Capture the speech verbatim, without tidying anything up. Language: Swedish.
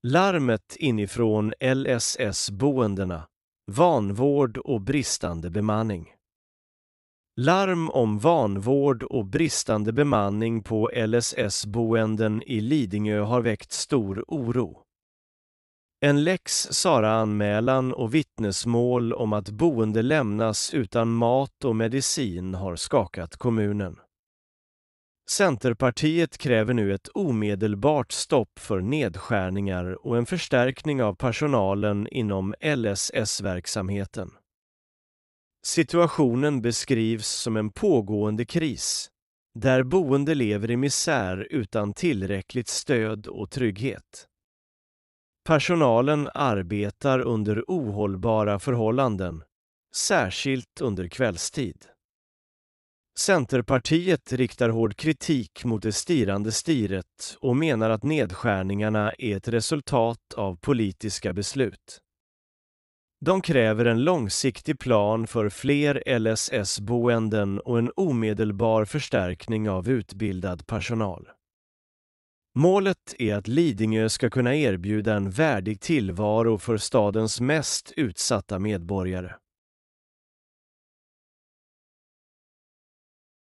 Larmet inifrån L S S-boendena, vanvård och bristande bemanning. Larm om vanvård och bristande bemanning på L S S-boenden i Lidingö har väckt stor oro. En lex Sarah-anmälan och vittnesmål om att boende lämnas utan mat och medicin har skakat kommunen. Centerpartiet kräver nu ett omedelbart stopp för nedskärningar och en förstärkning av personalen inom L S S-verksamheten. Situationen beskrivs som en pågående kris, där boende lever i misär utan tillräckligt stöd och trygghet. Personalen arbetar under ohållbara förhållanden, särskilt under kvällstid. Centerpartiet riktar hård kritik mot det styrande styret och menar att nedskärningarna är ett resultat av politiska beslut. De kräver en långsiktig plan för fler L S S-boenden och en omedelbar förstärkning av utbildad personal. Målet är att Lidingö ska kunna erbjuda en värdig tillvaro för stadens mest utsatta medborgare.